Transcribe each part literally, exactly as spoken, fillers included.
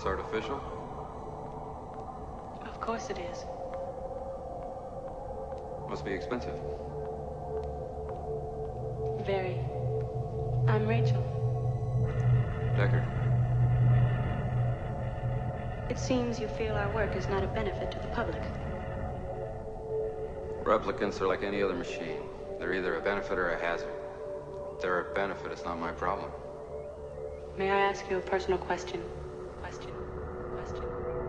It's artificial? Of course it is. Must be expensive. Very. I'm Rachel. Deckard. It seems you feel our work is not a benefit to the public. Replicants are like any other machine. They're either a benefit or a hazard. If they're a benefit, it's not my problem. May I ask you a personal question? Question. Question.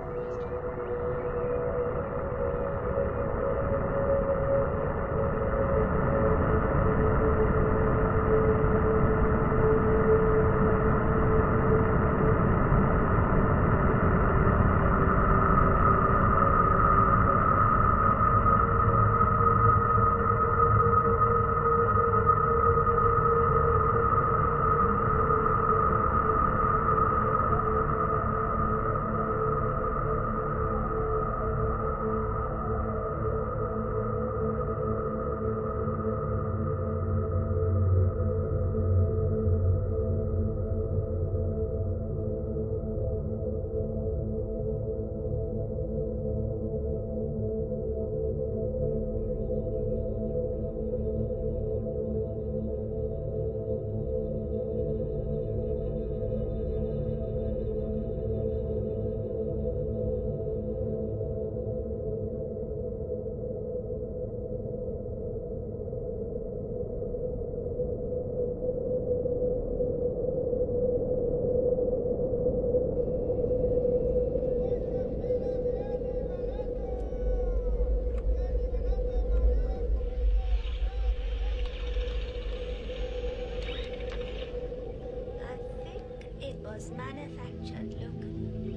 Manufactured locally.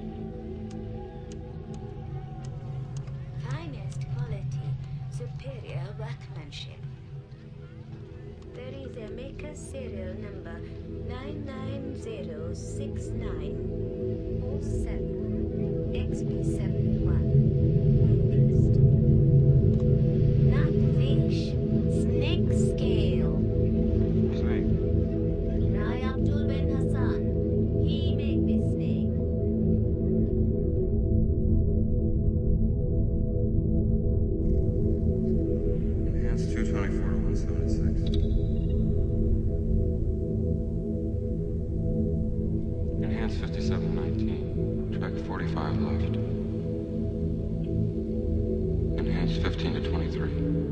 Finest quality, superior workmanship. There is a maker serial number nine nine zero six nine four seven X P seventy-one. Interest. Not fish, snake scale. Snake. Rai Abdul Ben Hassan. He make this snake. Enhanced two twenty-four to one seventy-six. Enhanced fifty-seven nineteen. Track forty-five left. Enhanced fifteen to twenty-three.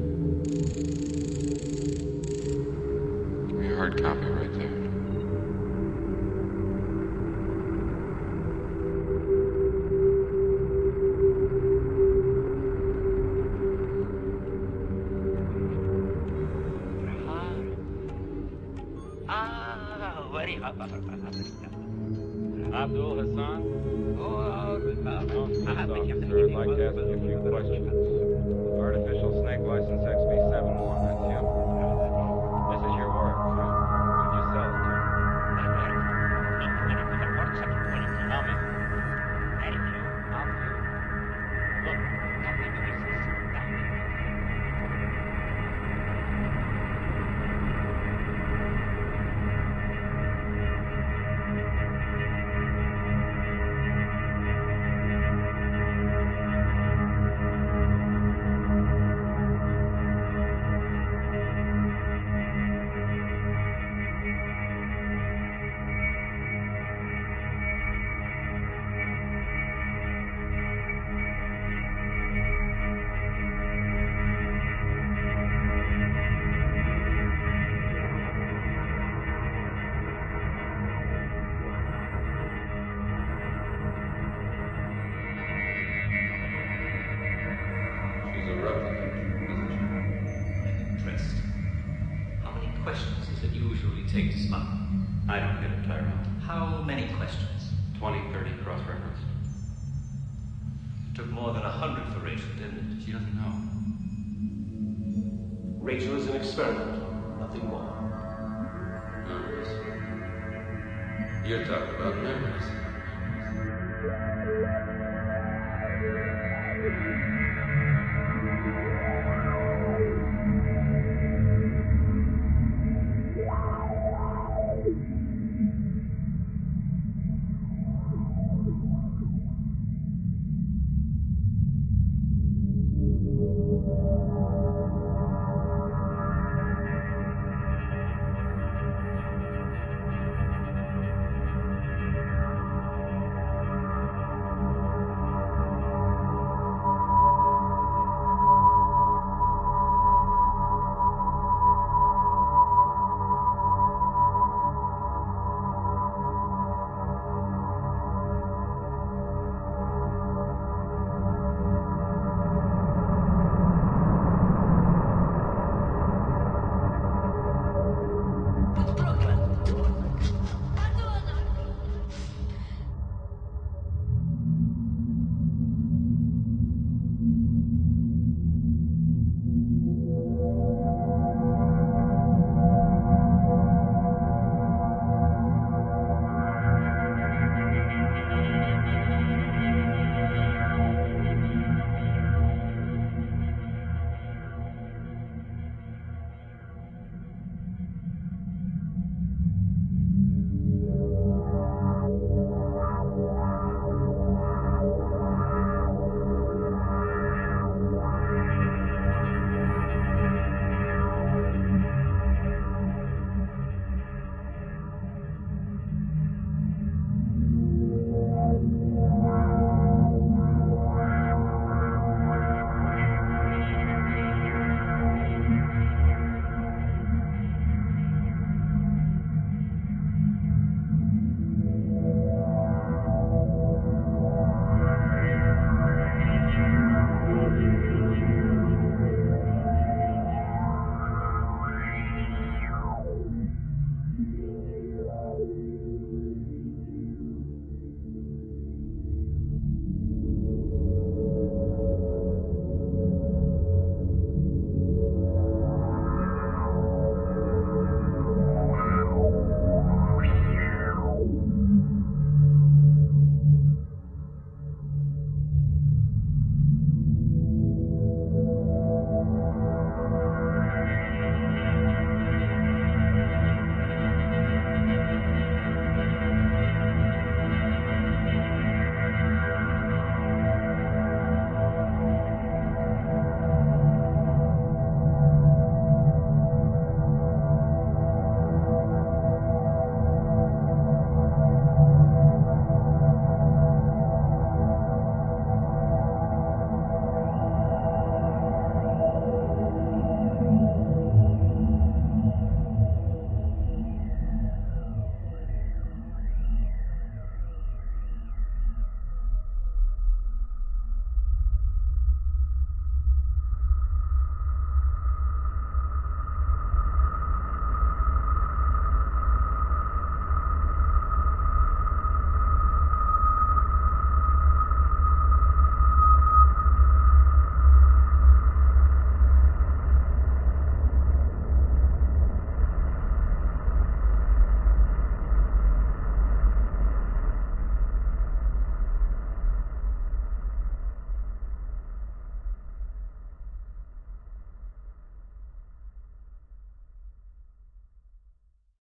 Give me a hard copy right there. Abdul Hassan? Oh, officer, I'd like to ask you a few questions. Artificial snake license X B seventy-one, that's you. This is your work, huh? Who'd you sell it to? How many? Very few. How few? Look, nothing releases. Nothing. Take to spot. I don't get it, Tyrell. How many questions? twenty, thirty, cross-reference. Took more than a hundred for Rachel, didn't it? She doesn't know. Rachel is an experiment, nothing more. Numbers. You're talking about memories.